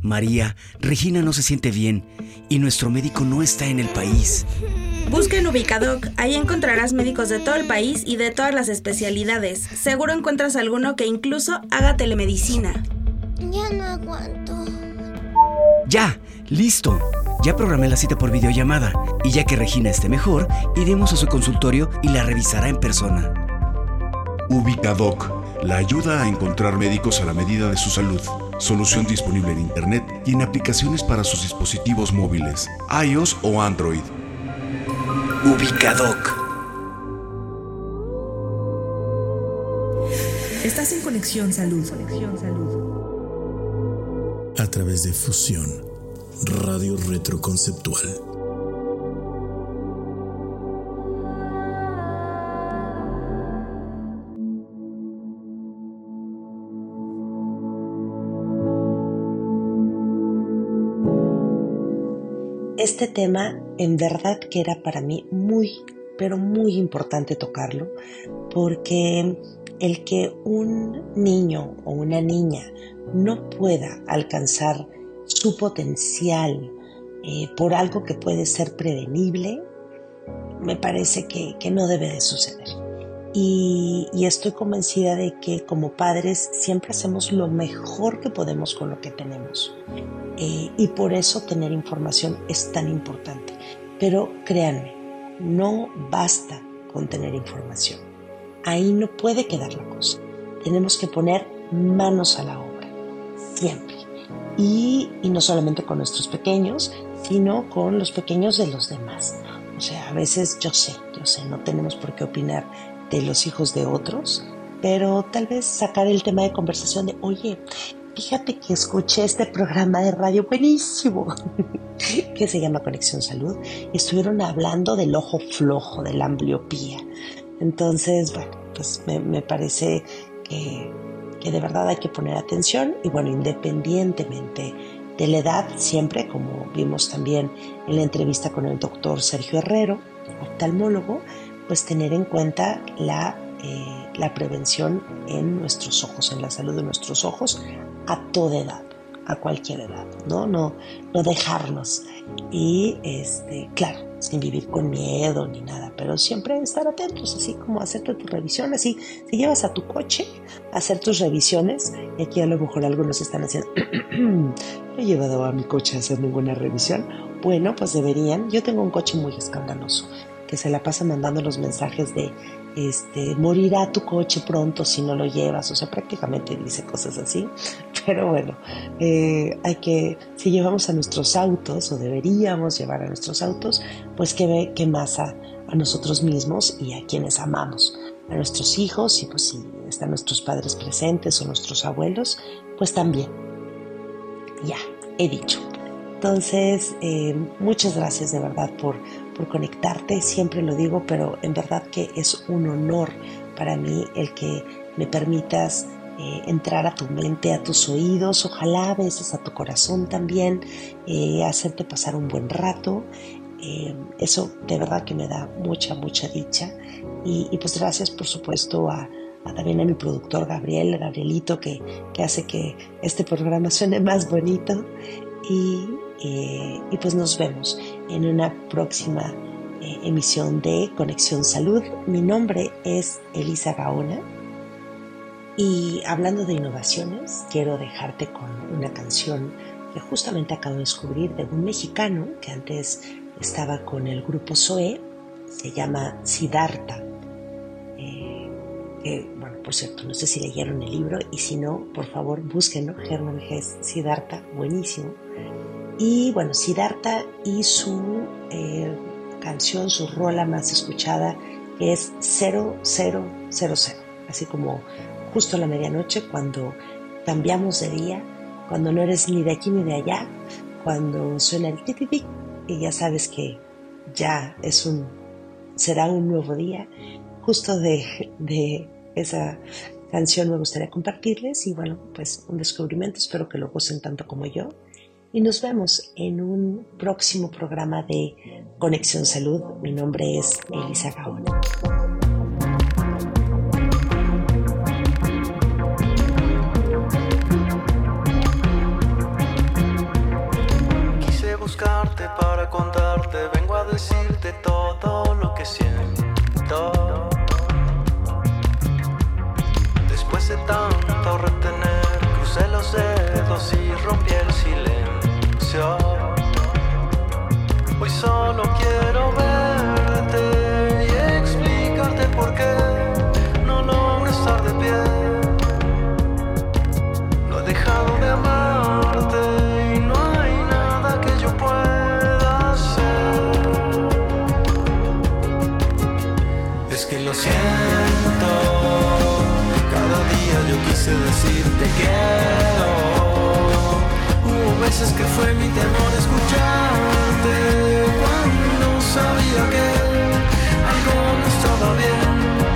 María, Regina no se siente bien y nuestro médico no está en el país. Busca en Ubicadoc, ahí encontrarás médicos de todo el país y de todas las especialidades. Seguro encuentras alguno que incluso haga telemedicina. Ya no aguanto. ¡Ya! ¡Listo! Ya programé la cita por videollamada y ya que Regina esté mejor, iremos a su consultorio y la revisará en persona. Ubicadoc, la ayuda a encontrar médicos a la medida de su salud. Solución disponible en Internet y en aplicaciones para sus dispositivos móviles, iOS o Android. Ubicadoc. Estás en Conexión Salud. A través de Fusión, Radio Retroconceptual. Este tema en verdad que era para mí muy, pero muy importante tocarlo, porque el que un niño o una niña no pueda alcanzar su potencial por algo que puede ser prevenible, me parece que no debe de suceder. Y estoy convencida de que como padres siempre hacemos lo mejor que podemos con lo que tenemos. Y por eso tener información es tan importante. Pero créanme, no basta con tener información. Ahí no puede quedar la cosa. Tenemos que poner manos a la obra, siempre. Y no solamente con nuestros pequeños, sino con los pequeños de los demás. O sea, a veces yo sé, no tenemos por qué opinar de los hijos de otros, pero tal vez sacar el tema de conversación de, oye, fíjate que escuché este programa de radio buenísimo que se llama Conexión Salud y estuvieron hablando del ojo flojo, de la ambliopía. Entonces, bueno, pues me parece que de verdad hay que poner atención y bueno, independientemente de la edad, siempre, como vimos también en la entrevista con el doctor Sergio Herrero, oftalmólogo, pues tener en cuenta la prevención en nuestros ojos, en la salud de nuestros ojos a toda edad, a cualquier edad, no dejarnos y claro, sin vivir con miedo ni nada, pero siempre estar atentos, así como hacerte tu revisión, así si llevas a tu coche a hacer tus revisiones, y aquí a lo mejor algunos están haciendo no he llevado a mi coche a hacer ninguna revisión, bueno, pues deberían. Yo tengo un coche muy escandaloso que se la pasa mandando los mensajes de morirá tu coche pronto si no lo llevas, o sea, prácticamente dice cosas así, pero bueno, si llevamos a nuestros autos, o deberíamos llevar a nuestros autos, pues que más a nosotros mismos y a quienes amamos, a nuestros hijos, y pues si están nuestros padres presentes o nuestros abuelos, pues también, ya, he dicho. Entonces, muchas gracias de verdad por conectarte, siempre lo digo, pero en verdad que es un honor para mí el que me permitas entrar a tu mente, a tus oídos, ojalá a veces a tu corazón también, hacerte pasar un buen rato. Eso de verdad que me da mucha dicha y pues gracias por supuesto también a mi productor Gabrielito que hace que este programa suene más bonito y pues nos vemos en una próxima emisión de Conexión Salud. Mi nombre es Elisa Gaona y hablando de innovaciones, quiero dejarte con una canción que justamente acabo de descubrir de un mexicano que antes estaba con el grupo Zoé, se llama Siddhartha. Bueno, por cierto, no sé si leyeron el libro y si no, por favor búsquenlo, Hermann Hesse, Siddhartha, buenísimo. Y bueno, Siddhartha y su canción, su rola más escuchada es 0000, así como justo a la medianoche, cuando cambiamos de día, cuando no eres ni de aquí ni de allá, cuando suena el tic y ya sabes que ya será un nuevo día. Justo de esa canción me gustaría compartirles y bueno, pues un descubrimiento, espero que lo gocen tanto como yo. Y nos vemos en un próximo programa de Conexión Salud. Mi nombre es Elisa Gaona. decirte todo lo que siento. Después de tanto retener, crucé los dedos y rompí el silencio. Hoy solo quiero verte y explicarte por qué no logro estar de pie. No he dejado de amarte y no hay nada que yo pueda hacer. Es que lo siento, cada día yo quise decirte quiero. Hubo veces que fue mi temor escucharte cuando sabía que algo no estaba bien.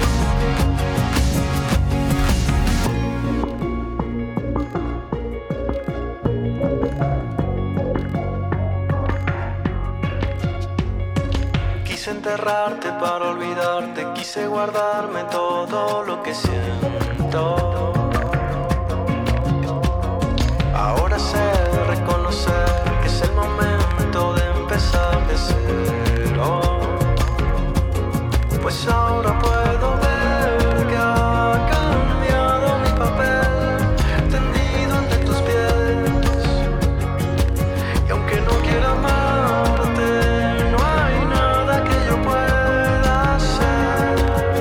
Quise enterrarte para olvidarte, quise guardarme todo lo que siento. Ahora sé reconocer que es el momento de empezar de cero. Pues ahora puedo ver que ha cambiado mi papel tendido ante tus pies. Y aunque no quiera amarte, no hay nada que yo pueda hacer.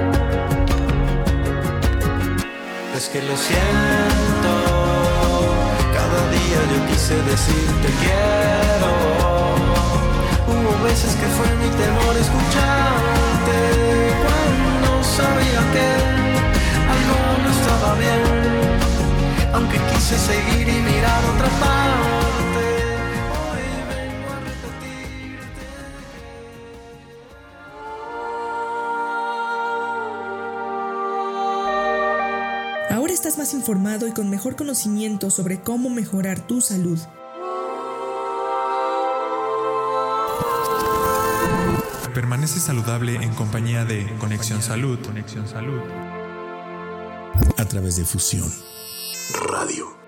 Es que lo siento, cada día yo quise decirte quiero. Hubo veces que fue mi temor escucharte cuando sabía que algo no estaba bien. Aunque quise seguir y mirar otra parte, hoy vengo a repetirte. Ahora estás más informado y con mejor conocimiento sobre cómo mejorar tu salud. Permanece saludable en compañía de Conexión Salud. A través de Fusión Radio.